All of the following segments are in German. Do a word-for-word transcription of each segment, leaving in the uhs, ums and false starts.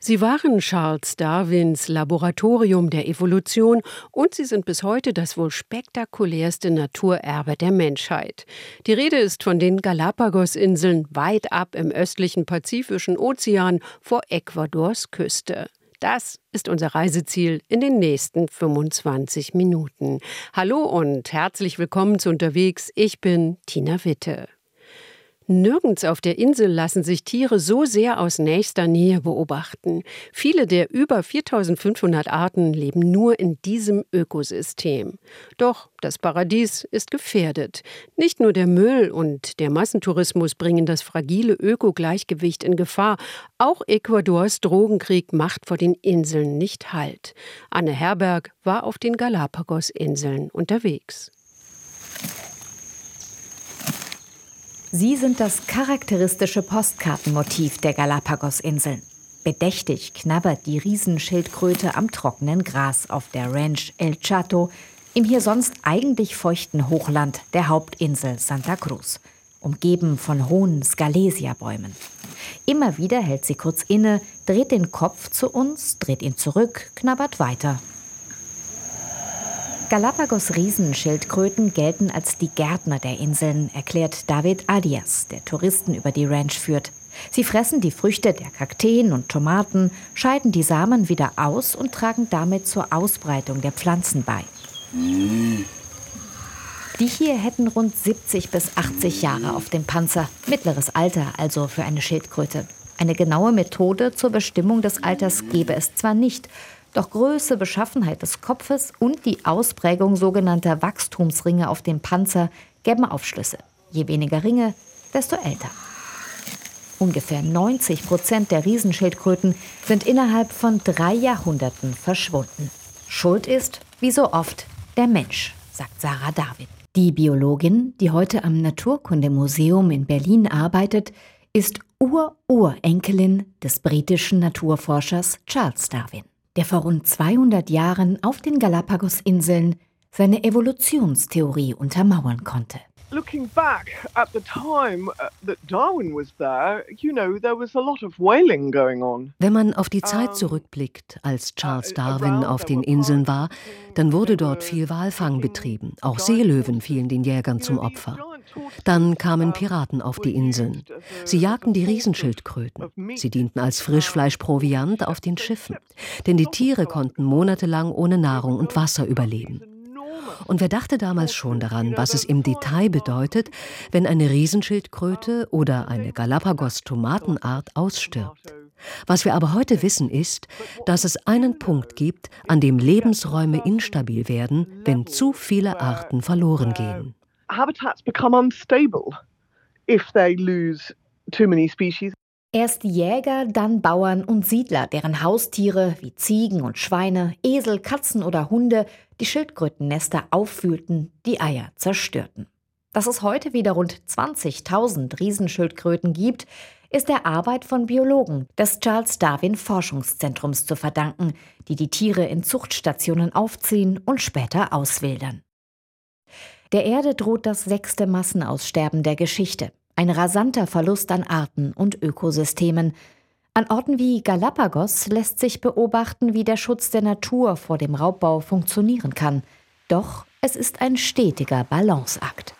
Sie waren Charles Darwins Laboratorium der Evolution und sie sind bis heute das wohl spektakulärste Naturerbe der Menschheit. Die Rede ist von den Galapagos-Inseln weit ab im östlichen Pazifischen Ozean vor Ecuadors Küste. Das ist unser Reiseziel in den nächsten fünfundzwanzig Minuten. Hallo und herzlich willkommen zu Unterwegs. Ich bin Tina Witte. Nirgends auf der Insel lassen sich Tiere so sehr aus nächster Nähe beobachten. Viele der über viertausendfünfhundert Arten leben nur in diesem Ökosystem. Doch das Paradies ist gefährdet. Nicht nur der Müll und der Massentourismus bringen das fragile Ökogleichgewicht in Gefahr. Auch Ecuadors Drogenkrieg macht vor den Inseln nicht Halt. Anne Herberg war auf den Galapagos-Inseln unterwegs. Sie sind das charakteristische Postkartenmotiv der Galapagos-Inseln. Bedächtig knabbert die Riesenschildkröte am trockenen Gras auf der Ranch El Chato, im hier sonst eigentlich feuchten Hochland der Hauptinsel Santa Cruz, umgeben von hohen Scalesia-Bäumen. Immer wieder hält sie kurz inne, dreht den Kopf zu uns, dreht ihn zurück, knabbert weiter. Galapagos-Riesenschildkröten gelten als die Gärtner der Inseln, erklärt David Arias, der Touristen über die Ranch führt. Sie fressen die Früchte der Kakteen und Tomaten, scheiden die Samen wieder aus und tragen damit zur Ausbreitung der Pflanzen bei. Die hier hätten rund siebzig bis achtzig Jahre auf dem Panzer. Mittleres Alter also für eine Schildkröte. Eine genaue Methode zur Bestimmung des Alters gäbe es zwar nicht, doch Größe, Beschaffenheit des Kopfes und die Ausprägung sogenannter Wachstumsringe auf dem Panzer gäben Aufschlüsse. Je weniger Ringe, desto älter. Ungefähr neunzig Prozent der Riesenschildkröten sind innerhalb von drei Jahrhunderten verschwunden. Schuld ist, wie so oft, der Mensch, sagt Sarah David. Die Biologin, die heute am Naturkundemuseum in Berlin arbeitet, ist Ur-Urenkelin des britischen Naturforschers Charles Darwin, der vor rund zweihundert Jahren auf den Galapagos-Inseln seine Evolutionstheorie untermauern konnte. Looking back at the time that Darwin was there, you know, there was a lot of whaling going on. Wenn man auf die Zeit zurückblickt, als Charles Darwin auf den Inseln war, dann wurde dort viel Walfang betrieben. Auch Seelöwen fielen den Jägern zum Opfer. Dann kamen Piraten auf die Inseln. Sie jagten die Riesenschildkröten. Sie dienten als Frischfleischproviant auf den Schiffen. Denn die Tiere konnten monatelang ohne Nahrung und Wasser überleben. Und wer dachte damals schon daran, was es im Detail bedeutet, wenn eine Riesenschildkröte oder eine Galapagos-Tomatenart ausstirbt? Was wir aber heute wissen ist, dass es einen Punkt gibt, an dem Lebensräume instabil werden, wenn zu viele Arten verloren gehen. Habitats become unstable if they lose too many species. Erst Jäger, dann Bauern und Siedler, deren Haustiere wie Ziegen und Schweine, Esel, Katzen oder Hunde die Schildkrötennester aufwühlten, die Eier zerstörten. Dass es heute wieder rund zwanzigtausend Riesenschildkröten gibt, ist der Arbeit von Biologen des Charles Darwin Forschungszentrums zu verdanken, die die Tiere in Zuchtstationen aufziehen und später auswildern. Der Erde droht das sechste Massenaussterben der Geschichte. Ein rasanter Verlust an Arten und Ökosystemen. An Orten wie Galapagos lässt sich beobachten, wie der Schutz der Natur vor dem Raubbau funktionieren kann. Doch es ist ein stetiger Balanceakt.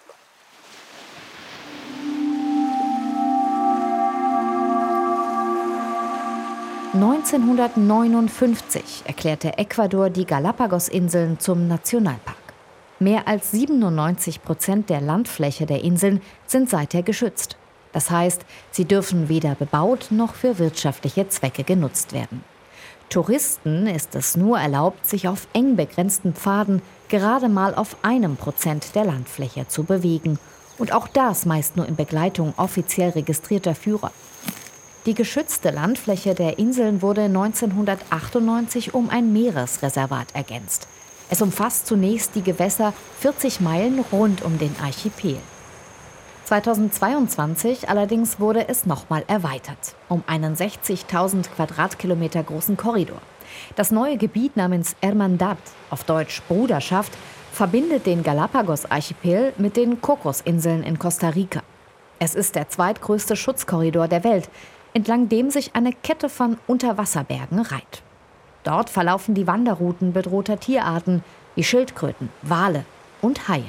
neunzehnhundertneunundfünfzig erklärte Ecuador die Galapagos-Inseln zum Nationalpark. Mehr als siebenundneunzig Prozent der Landfläche der Inseln sind seither geschützt. Das heißt, sie dürfen weder bebaut noch für wirtschaftliche Zwecke genutzt werden. Touristen ist es nur erlaubt, sich auf eng begrenzten Pfaden gerade mal auf einem Prozent der Landfläche zu bewegen. Und auch das meist nur in Begleitung offiziell registrierter Führer. Die geschützte Landfläche der Inseln wurde neunzehnhundertachtundneunzig um ein Meeresreservat ergänzt. Es umfasst zunächst die Gewässer vierzig Meilen rund um den Archipel. zweitausendzweiundzwanzig allerdings wurde es nochmal erweitert, um einen sechzigtausend Quadratkilometer großen Korridor. Das neue Gebiet namens Hermandad, auf Deutsch Bruderschaft, verbindet den Galapagos-Archipel mit den Cocos-Inseln in Costa Rica. Es ist der zweitgrößte Schutzkorridor der Welt. entlang dem sich eine Kette von Unterwasserbergen reiht. Dort verlaufen die Wanderrouten bedrohter Tierarten wie Schildkröten, Wale und Haie.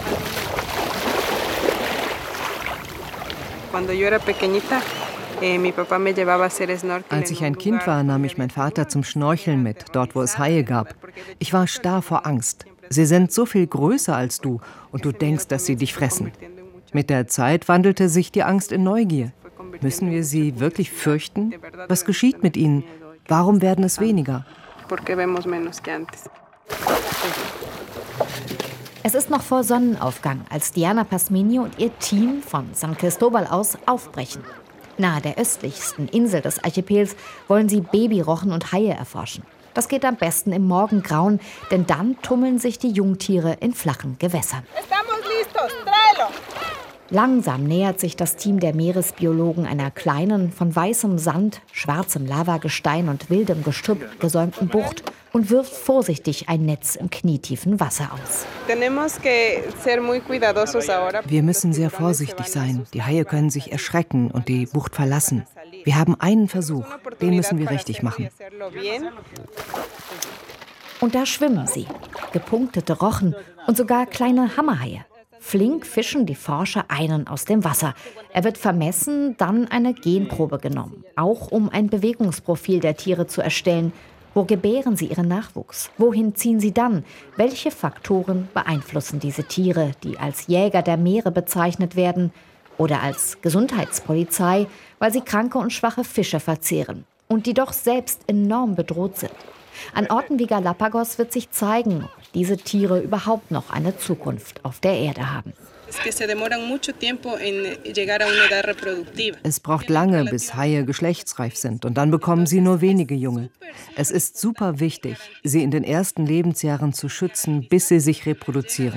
Als ich ein Kind war, nahm ich meinen Vater zum Schnorcheln mit, dort wo es Haie gab. Ich war starr vor Angst. Sie sind so viel größer als du und du denkst, dass sie dich fressen. Mit der Zeit wandelte sich die Angst in Neugier. Müssen wir sie wirklich fürchten? Was geschieht mit ihnen? Warum werden es weniger? Es ist noch vor Sonnenaufgang, als Diana Pazmiño und ihr Team von San Cristóbal aus aufbrechen. Nahe der östlichsten Insel des Archipels wollen sie Babyrochen und Haie erforschen. Das geht am besten im Morgengrauen, denn dann tummeln sich die Jungtiere in flachen Gewässern. Langsam nähert sich das Team der Meeresbiologen einer kleinen, von weißem Sand, schwarzem Lavagestein und wildem Gestrüpp gesäumten Bucht und wirft vorsichtig ein Netz im knietiefen Wasser aus. Wir müssen sehr vorsichtig sein. Die Haie können sich erschrecken und die Bucht verlassen. Wir haben einen Versuch, den müssen wir richtig machen. Und da schwimmen sie, gepunktete Rochen und sogar kleine Hammerhaie. Flink fischen die Forscher einen aus dem Wasser. Er wird vermessen, dann eine Genprobe genommen, auch um ein Bewegungsprofil der Tiere zu erstellen. Wo gebären sie ihren Nachwuchs? Wohin ziehen sie dann? Welche Faktoren beeinflussen diese Tiere, die als Jäger der Meere bezeichnet werden oder als Gesundheitspolizei, weil sie kranke und schwache Fische verzehren und die doch selbst enorm bedroht sind? An Orten wie Galapagos wird sich zeigen, ob diese Tiere überhaupt noch eine Zukunft auf der Erde haben. Es braucht lange, bis Haie geschlechtsreif sind und dann bekommen sie nur wenige Junge. Es ist super wichtig, sie in den ersten Lebensjahren zu schützen, bis sie sich reproduzieren.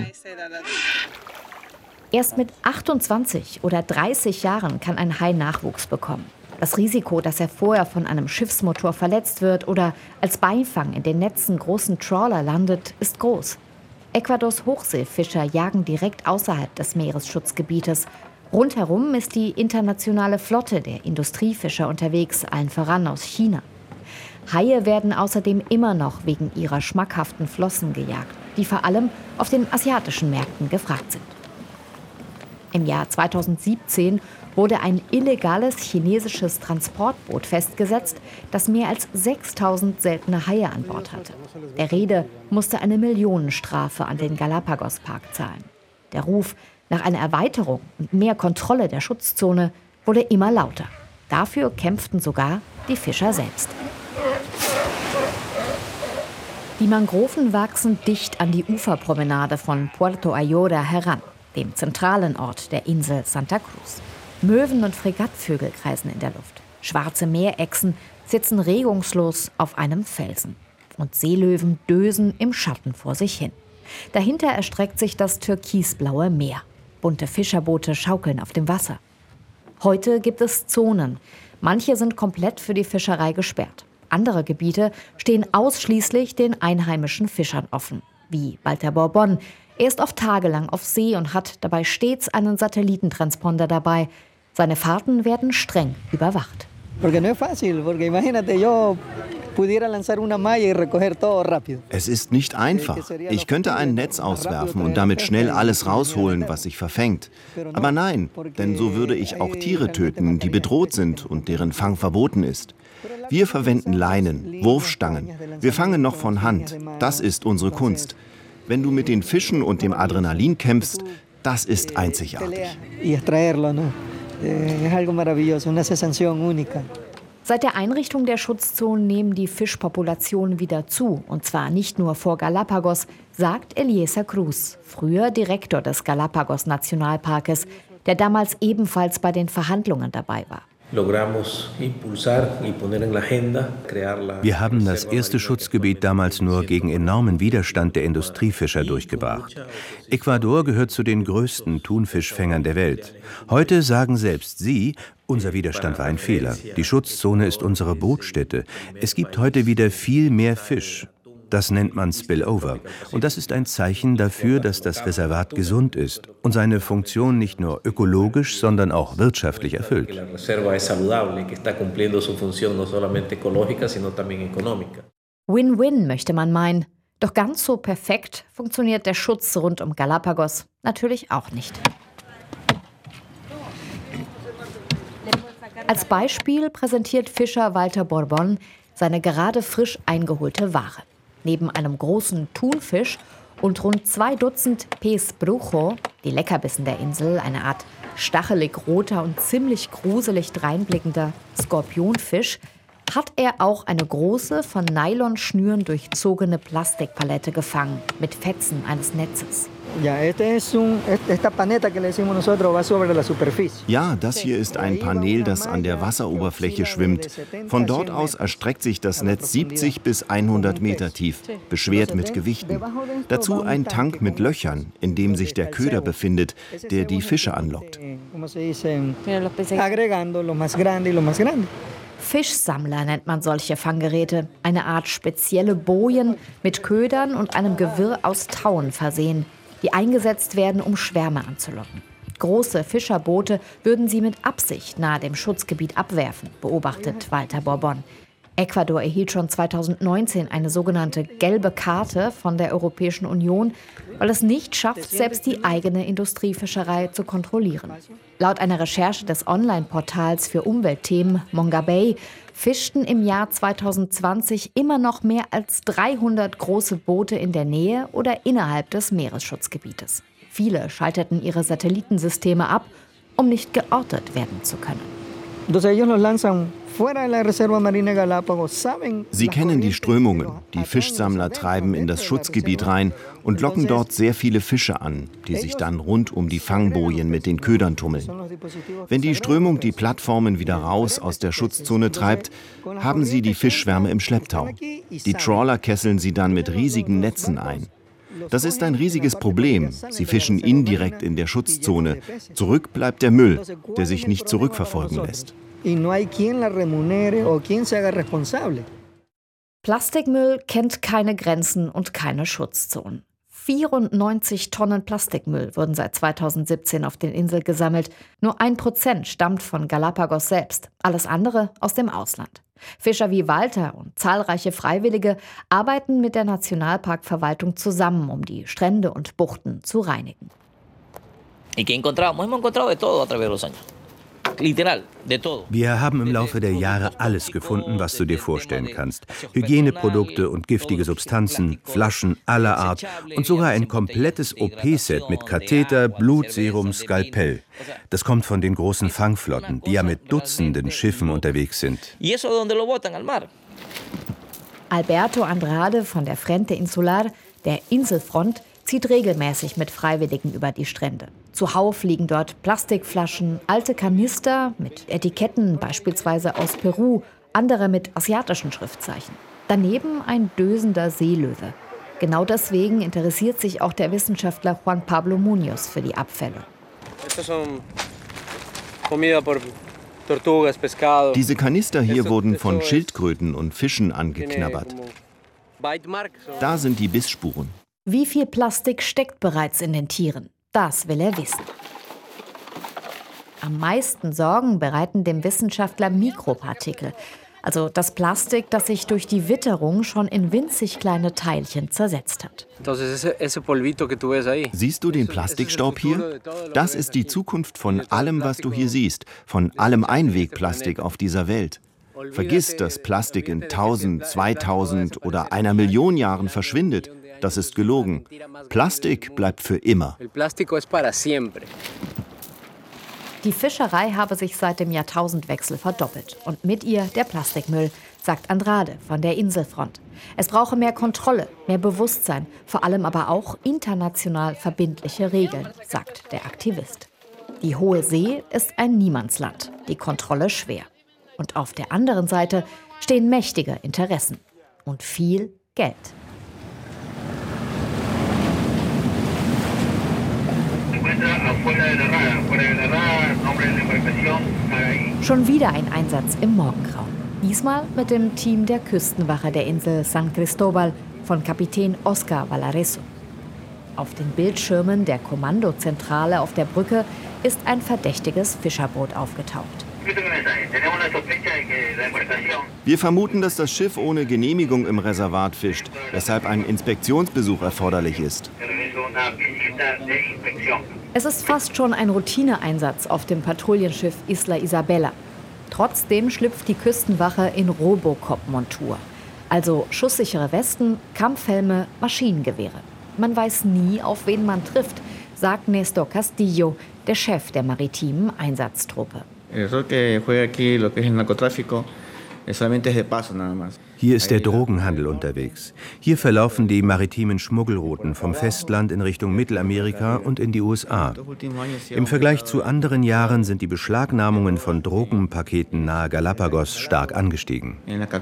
Erst mit achtundzwanzig oder dreißig Jahren kann ein Hai Nachwuchs bekommen. Das Risiko, dass er vorher von einem Schiffsmotor verletzt wird oder als Beifang in den Netzen großen Trawler landet, ist groß. Ecuadors Hochseefischer jagen direkt außerhalb des Meeresschutzgebietes. Rundherum ist die internationale Flotte der Industriefischer unterwegs, allen voran aus China. Haie werden außerdem immer noch wegen ihrer schmackhaften Flossen gejagt, die vor allem auf den asiatischen Märkten gefragt sind. Im Jahr zweitausendsiebzehn wurde ein illegales chinesisches Transportboot festgesetzt, das mehr als sechstausend seltene Haie an Bord hatte. Der Reeder musste eine Millionenstrafe an den Galapagos-Park zahlen. Der Ruf nach einer Erweiterung und mehr Kontrolle der Schutzzone wurde immer lauter. Dafür kämpften sogar die Fischer selbst. Die Mangroven wachsen dicht an die Uferpromenade von Puerto Ayora heran, dem zentralen Ort der Insel Santa Cruz. Möwen und Fregattvögel kreisen in der Luft. Schwarze Meerechsen sitzen regungslos auf einem Felsen. Und Seelöwen dösen im Schatten vor sich hin. Dahinter erstreckt sich das türkisblaue Meer. Bunte Fischerboote schaukeln auf dem Wasser. Heute gibt es Zonen. Manche sind komplett für die Fischerei gesperrt. Andere Gebiete stehen ausschließlich den einheimischen Fischern offen, wie Walter Bourbon. Er ist oft tagelang auf See und hat dabei stets einen Satellitentransponder dabei. Seine Fahrten werden streng überwacht. Es ist nicht einfach. Ich könnte ein Netz auswerfen und damit schnell alles rausholen, was sich verfängt. Aber nein, denn so würde ich auch Tiere töten, die bedroht sind und deren Fang verboten ist. Wir verwenden Leinen, Wurfstangen. Wir fangen noch von Hand. Das ist unsere Kunst. Wenn du mit den Fischen und dem Adrenalin kämpfst, das ist einzigartig. Seit der Einrichtung der Schutzzonen nehmen die Fischpopulationen wieder zu. Und zwar nicht nur vor Galapagos, sagt Eliezer Cruz, früher Direktor des Galapagos-Nationalparkes, der damals ebenfalls bei den Verhandlungen dabei war. Wir haben das erste Schutzgebiet damals nur gegen enormen Widerstand der Industriefischer durchgebracht. Ecuador gehört zu den größten Thunfischfängern der Welt. Heute sagen selbst sie, unser Widerstand war ein Fehler. Die Schutzzone ist unsere Brutstätte. Es gibt heute wieder viel mehr Fisch. Das nennt man Spillover. Und das ist ein Zeichen dafür, dass das Reservat gesund ist und seine Funktion nicht nur ökologisch, sondern auch wirtschaftlich erfüllt. Win-win möchte man meinen. Doch ganz so perfekt funktioniert der Schutz rund um Galapagos natürlich auch nicht. Als Beispiel präsentiert Fischer Walter Bourbon seine gerade frisch eingeholte Ware. Neben einem großen Thunfisch und rund zwei Dutzend Pez Brujo, die Leckerbissen der Insel, eine Art stachelig roter und ziemlich gruselig dreinblickender Skorpionfisch, hat er auch eine große, von Nylonschnüren durchzogene Plastikpalette gefangen, mit Fetzen eines Netzes. Ja, das hier ist ein Panel, das an der Wasseroberfläche schwimmt. Von dort aus erstreckt sich das Netz siebzig bis hundert Meter tief, beschwert mit Gewichten. Dazu ein Tank mit Löchern, in dem sich der Köder befindet, der die Fische anlockt. Fischsammler nennt man solche Fanggeräte. Eine Art spezielle Bojen mit Ködern und einem Gewirr aus Tauen versehen, die eingesetzt werden, um Schwärme anzulocken. Große Fischerboote würden sie mit Absicht nahe dem Schutzgebiet abwerfen, beobachtet Walter Bourbon. Ecuador erhielt schon zweitausendneunzehn eine sogenannte gelbe Karte von der Europäischen Union, weil es nicht schafft, selbst die eigene Industriefischerei zu kontrollieren. Laut einer Recherche des Online-Portals für Umweltthemen Mongabay fischten im Jahr zweitausendzwanzig immer noch mehr als dreihundert große Boote in der Nähe oder innerhalb des Meeresschutzgebietes. Viele schalteten ihre Satellitensysteme ab, um nicht geortet werden zu können. Sie kennen die Strömungen. Die Fischsammler treiben in das Schutzgebiet rein und locken dort sehr viele Fische an, die sich dann rund um die Fangbojen mit den Ködern tummeln. Wenn die Strömung die Plattformen wieder raus aus der Schutzzone treibt, haben sie die Fischschwärme im Schlepptau. Die Trawler kesseln sie dann mit riesigen Netzen ein. Das ist ein riesiges Problem. Sie fischen indirekt in der Schutzzone. Zurück bleibt der Müll, der sich nicht zurückverfolgen lässt. Plastikmüll kennt keine Grenzen und keine Schutzzonen. vierundneunzig Tonnen Plastikmüll wurden seit zweitausendsiebzehn auf den Inseln gesammelt. Nur ein Prozent stammt von Galapagos selbst, alles andere aus dem Ausland. Fischer wie Walter und zahlreiche Freiwillige arbeiten mit der Nationalparkverwaltung zusammen, um die Strände und Buchten zu reinigen. Wir haben im Laufe der Jahre alles gefunden, was du dir vorstellen kannst. Hygieneprodukte und giftige Substanzen, Flaschen aller Art und sogar ein komplettes O P-Set mit Katheter, Blutserum, Skalpell. Das kommt von den großen Fangflotten, die ja mit Dutzenden Schiffen unterwegs sind. Alberto Andrade von der Frente Insular, der Inselfront, zieht regelmäßig mit Freiwilligen über die Strände. Zuhauf liegen dort Plastikflaschen, alte Kanister mit Etiketten, beispielsweise aus Peru, andere mit asiatischen Schriftzeichen. Daneben ein dösender Seelöwe. Genau deswegen interessiert sich auch der Wissenschaftler Juan Pablo Muñoz für die Abfälle. Diese Kanister hier wurden von Schildkröten und Fischen angeknabbert. Da sind die Bissspuren. Wie viel Plastik steckt bereits in den Tieren? Das will er wissen. Am meisten Sorgen bereiten dem Wissenschaftler Mikropartikel, also das Plastik, das sich durch die Witterung schon in winzig kleine Teilchen zersetzt hat. Siehst du den Plastikstaub hier? Das ist die Zukunft von allem, was du hier siehst, von allem Einwegplastik auf dieser Welt. Vergiss, dass Plastik in tausend, zweitausend oder einer Million Jahren verschwindet. Das ist gelogen. Plastik bleibt für immer. Die Fischerei habe sich seit dem Jahrtausendwechsel verdoppelt. Und mit ihr der Plastikmüll, sagt Andrade von der Inselfront. Es brauche mehr Kontrolle, mehr Bewusstsein, vor allem aber auch international verbindliche Regeln, sagt der Aktivist. Die Hohe See ist ein Niemandsland, die Kontrolle schwer. Und auf der anderen Seite stehen mächtige Interessen und viel Geld. Schon wieder ein Einsatz im Morgengrauen. Diesmal mit dem Team der Küstenwache der Insel San Cristóbal von Kapitän Oscar Valareso. Auf den Bildschirmen der Kommandozentrale auf der Brücke ist ein verdächtiges Fischerboot aufgetaucht. Wir vermuten, dass das Schiff ohne Genehmigung im Reservat fischt, weshalb ein Inspektionsbesuch erforderlich ist. Es ist fast schon ein Routineeinsatz auf dem Patrouillenschiff Isla Isabela. Trotzdem schlüpft die Küstenwache in Robocop-Montur. Also schusssichere Westen, Kampfhelme, Maschinengewehre. Man weiß nie, auf wen man trifft, sagt Néstor Castillo, der Chef der maritimen Einsatztruppe. Hier ist der Drogenhandel unterwegs. Hier verlaufen die maritimen Schmuggelrouten vom Festland in Richtung Mittelamerika und in die U S A. Im Vergleich zu anderen Jahren sind die Beschlagnahmungen von Drogenpaketen nahe Galapagos stark angestiegen.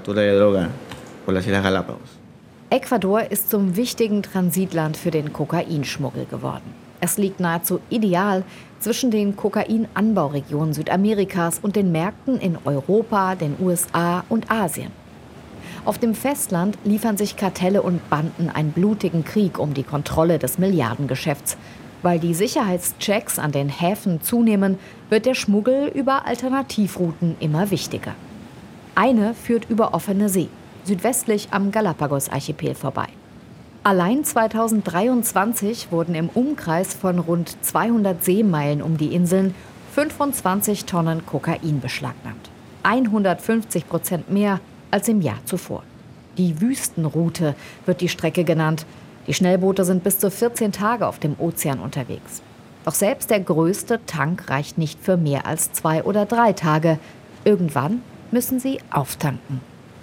Ecuador ist zum wichtigen Transitland für den Kokainschmuggel geworden. Es liegt nahezu ideal zwischen den Kokainanbauregionen Südamerikas und den Märkten in Europa, den U S A und Asien. Auf dem Festland liefern sich Kartelle und Banden einen blutigen Krieg um die Kontrolle des Milliardengeschäfts. Weil die Sicherheitschecks an den Häfen zunehmen, wird der Schmuggel über Alternativrouten immer wichtiger. Eine führt über offene See, südwestlich am Galapagos-Archipel vorbei. Allein zweitausenddreiundzwanzig wurden im Umkreis von rund zweihundert Seemeilen um die Inseln fünfundzwanzig Tonnen Kokain beschlagnahmt. hundertfünfzig Prozent mehr als im Jahr zuvor. Die Wüstenroute wird die Strecke genannt. Die Schnellboote sind bis zu vierzehn Tage auf dem Ozean unterwegs. Doch selbst der größte Tank reicht nicht für mehr als zwei oder drei Tage. Irgendwann müssen sie auftanken.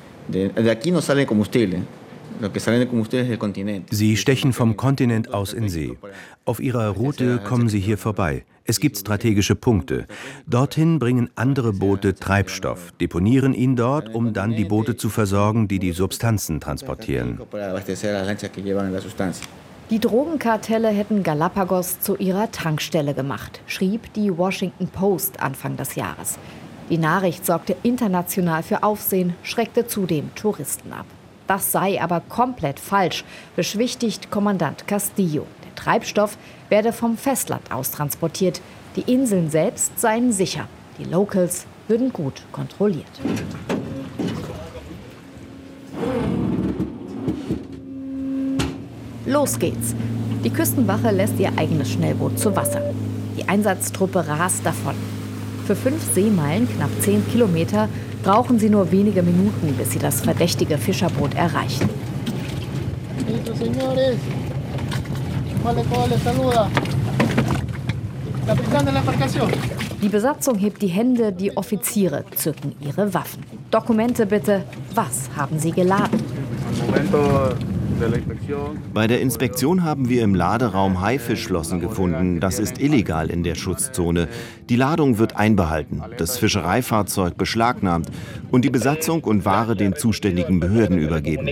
Sie stechen vom Kontinent aus in See. Auf ihrer Route kommen sie hier vorbei. Es gibt strategische Punkte. Dorthin bringen andere Boote Treibstoff, deponieren ihn dort, um dann die Boote zu versorgen, die die Substanzen transportieren. Die Drogenkartelle hätten Galapagos zu ihrer Tankstelle gemacht, schrieb die Washington Post Anfang des Jahres. Die Nachricht sorgte international für Aufsehen, schreckte zudem Touristen ab. Das sei aber komplett falsch, beschwichtigt Kommandant Castillo. Der Treibstoff werde vom Festland aus transportiert. Die Inseln selbst seien sicher. Die Locals würden gut kontrolliert. Los geht's. Die Küstenwache lässt ihr eigenes Schnellboot zu Wasser. Die Einsatztruppe rast davon. Für fünf Seemeilen, knapp zehn Kilometer, brauchen sie nur wenige Minuten, bis sie das verdächtige Fischerboot erreichen. Die Besatzung hebt die Hände, die Offiziere zücken ihre Waffen. Dokumente bitte, was haben sie geladen? Bei der Inspektion haben wir im Laderaum Haifischflossen gefunden. Das ist illegal in der Schutzzone. Die Ladung wird einbehalten, das Fischereifahrzeug beschlagnahmt und die Besatzung und Ware den zuständigen Behörden übergeben.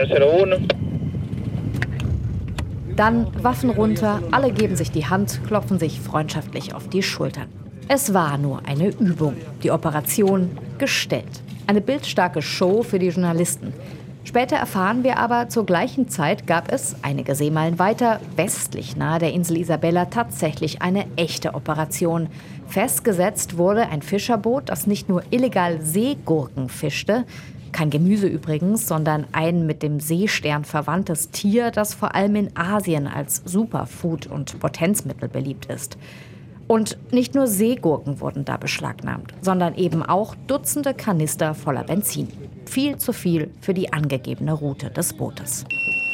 Dann Waffen runter, alle geben sich die Hand, klopfen sich freundschaftlich auf die Schultern. Es war nur eine Übung, die Operation gestellt. Eine bildstarke Show für die Journalisten. Später erfahren wir aber, zur gleichen Zeit gab es, einige Seemeilen weiter, westlich nahe der Insel Isabela, tatsächlich eine echte Operation. Festgesetzt wurde ein Fischerboot, das nicht nur illegal Seegurken fischte, kein Gemüse übrigens, sondern ein mit dem Seestern verwandtes Tier, das vor allem in Asien als Superfood und Potenzmittel beliebt ist. Und nicht nur Seegurken wurden da beschlagnahmt, sondern eben auch Dutzende Kanister voller Benzin. Viel zu viel für die angegebene Route des Bootes.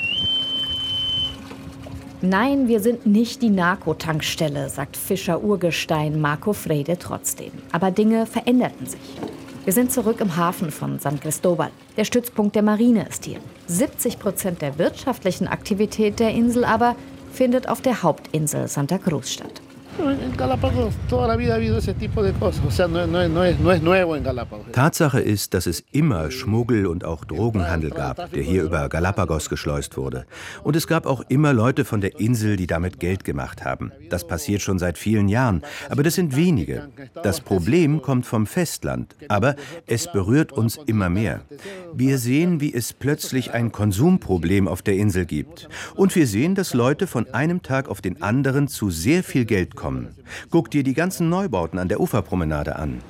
Nein, wir sind nicht die Narkotankstelle, sagt Fischer-Urgestein Marco Freire trotzdem. Aber Dinge veränderten sich. Wir sind zurück im Hafen von San Cristóbal. Der Stützpunkt der Marine ist hier. siebzig Prozent der wirtschaftlichen Aktivität der Insel aber findet auf der Hauptinsel Santa Cruz statt. Tatsache ist, dass es immer Schmuggel und auch Drogenhandel gab, der hier über Galapagos geschleust wurde. Und es gab auch immer Leute von der Insel, die damit Geld gemacht haben. Das passiert schon seit vielen Jahren, aber das sind wenige. Das Problem kommt vom Festland, aber es berührt uns immer mehr. Wir sehen, wie es plötzlich ein Konsumproblem auf der Insel gibt. Und wir sehen, dass Leute von einem Tag auf den anderen zu sehr viel Geld kommen. Guck dir die ganzen Neubauten an der Uferpromenade an.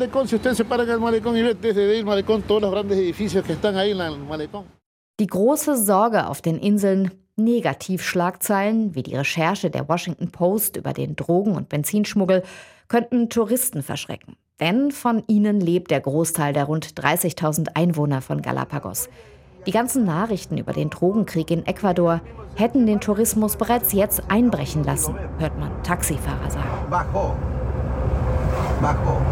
Die große Sorge auf den Inseln, Negativschlagzeilen wie die Recherche der Washington Post über den Drogen- und Benzinschmuggel, könnten Touristen verschrecken. Denn von ihnen lebt der Großteil der rund dreißigtausend Einwohner von Galapagos. Die ganzen Nachrichten über den Drogenkrieg in Ecuador hätten den Tourismus bereits jetzt einbrechen lassen, hört man Taxifahrer sagen. Bajo. Bajo.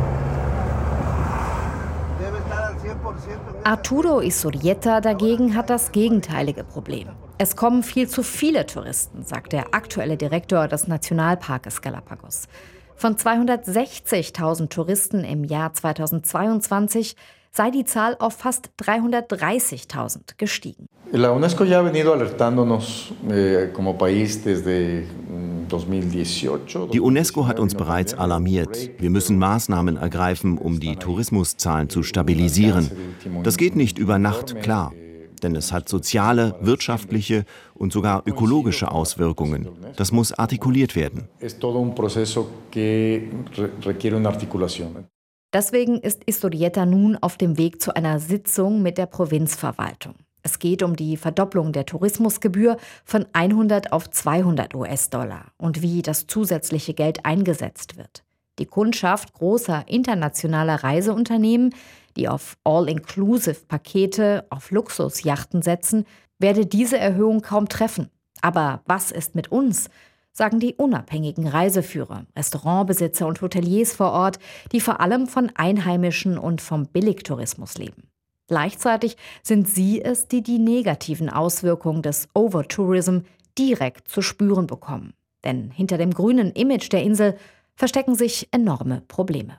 Arturo Izurrieta dagegen hat das gegenteilige Problem. Es kommen viel zu viele Touristen, sagt der aktuelle Direktor des Nationalparkes Galapagos. Von zweihundertsechzigtausend Touristen im Jahr zweitausendzweiundzwanzig sei die Zahl auf fast dreihundertdreißigtausend gestiegen. Die UNESCO ya ha venido alertándonos como país desde zweitausendachtzehn. Die UNESCO hat uns bereits alarmiert. Wir müssen Maßnahmen ergreifen, um die Tourismuszahlen zu stabilisieren. Das geht nicht über Nacht, klar. Denn es hat soziale, wirtschaftliche und sogar ökologische Auswirkungen. Das muss artikuliert werden. Deswegen ist Izurrieta nun auf dem Weg zu einer Sitzung mit der Provinzverwaltung. Es geht um die Verdopplung der Tourismusgebühr von hundert auf zweihundert US-Dollar und wie das zusätzliche Geld eingesetzt wird. Die Kundschaft großer internationaler Reiseunternehmen, die auf All-Inclusive-Pakete, auf Luxusjachten setzen, werde diese Erhöhung kaum treffen. Aber was ist mit uns? Sagen die unabhängigen Reiseführer, Restaurantbesitzer und Hoteliers vor Ort, die vor allem von Einheimischen und vom Billigtourismus leben. Gleichzeitig sind sie es, die die negativen Auswirkungen des Overtourism direkt zu spüren bekommen. Denn hinter dem grünen Image der Insel verstecken sich enorme Probleme.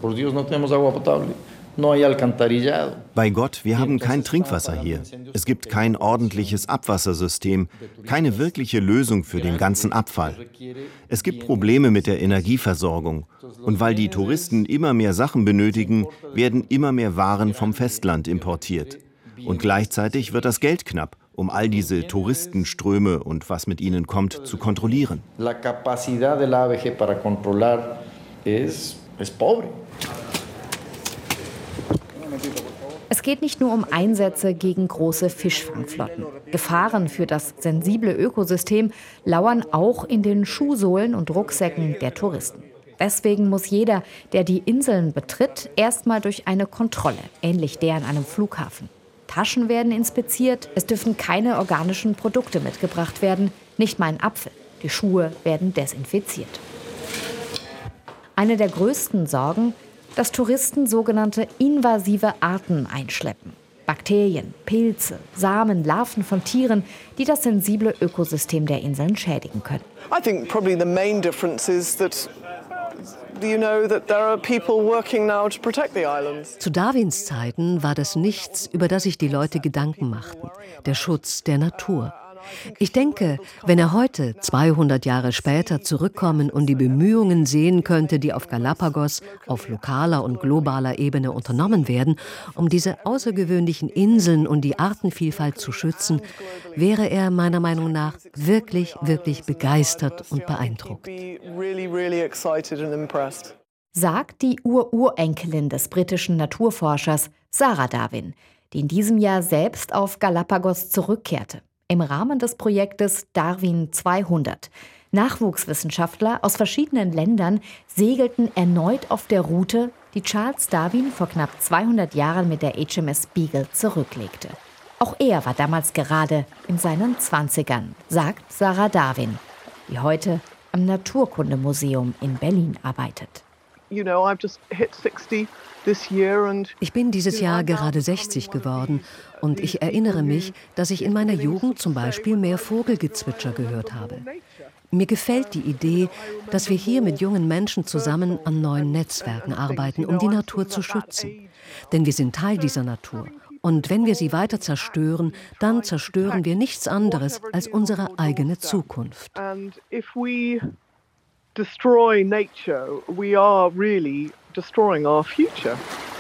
Bei Gott, wir haben kein Trinkwasser hier. Es gibt kein ordentliches Abwassersystem, keine wirkliche Lösung für den ganzen Abfall. Es gibt Probleme mit der Energieversorgung. Und weil die Touristen immer mehr Sachen benötigen, werden immer mehr Waren vom Festland importiert. Und gleichzeitig wird das Geld knapp, um all diese Touristenströme und was mit ihnen kommt, zu kontrollieren. La capacidad del A B G para controlar es es pobre. Es geht nicht nur um Einsätze gegen große Fischfangflotten. Gefahren für das sensible Ökosystem lauern auch in den Schuhsohlen und Rucksäcken der Touristen. Deswegen muss jeder, der die Inseln betritt, erstmal durch eine Kontrolle, ähnlich der an einem Flughafen. Taschen werden inspiziert, es dürfen keine organischen Produkte mitgebracht werden, nicht mal ein Apfel. Die Schuhe werden desinfiziert. Eine der größten Sorgen: dass Touristen sogenannte invasive Arten einschleppen. Bakterien, Pilze, Samen, Larven von Tieren, die das sensible Ökosystem der Inseln schädigen können. I think probably the main difference is that you know that there are people working now to protect the islands. Zu Darwins Zeiten war das nichts, über das sich die Leute Gedanken machten. Der Schutz der Natur. Ich denke, wenn er heute, zweihundert Jahre später, zurückkommen und die Bemühungen sehen könnte, die auf Galapagos auf lokaler und globaler Ebene unternommen werden, um diese außergewöhnlichen Inseln und die Artenvielfalt zu schützen, wäre er meiner Meinung nach wirklich, wirklich begeistert und beeindruckt. Sagt die Ururenkelin des britischen Naturforschers Sarah Darwin, die in diesem Jahr selbst auf Galapagos zurückkehrte. Im Rahmen des Projektes Darwin zweihundert. Nachwuchswissenschaftler aus verschiedenen Ländern segelten erneut auf der Route, die Charles Darwin vor knapp zweihundert Jahren mit der H M S Beagle zurücklegte. Auch er war damals gerade in seinen Zwanzigern, sagt Sarah Darwin, die heute am Naturkundemuseum in Berlin arbeitet. You know, I've just hit sixty. Ich bin dieses Jahr gerade sechzig geworden und ich erinnere mich, dass ich in meiner Jugend zum Beispiel mehr Vogelgezwitscher gehört habe. Mir gefällt die Idee, dass wir hier mit jungen Menschen zusammen an neuen Netzwerken arbeiten, um die Natur zu schützen. Denn wir sind Teil dieser Natur. Und wenn wir sie weiter zerstören, dann zerstören wir nichts anderes als unsere eigene Zukunft. Destroy nature, we are really destroying our future.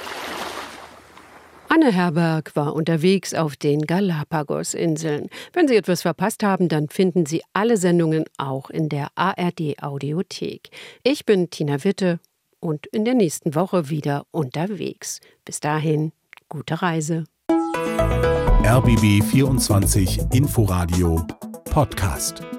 Anne Herberg war unterwegs auf den Galapagos-Inseln. Wenn Sie etwas verpasst haben, dann finden Sie alle Sendungen auch in der A R D-Audiothek. Ich bin Tina Witte und in der nächsten Woche wieder unterwegs. Bis dahin, gute Reise. R B B vierundzwanzig Inforadio Podcast.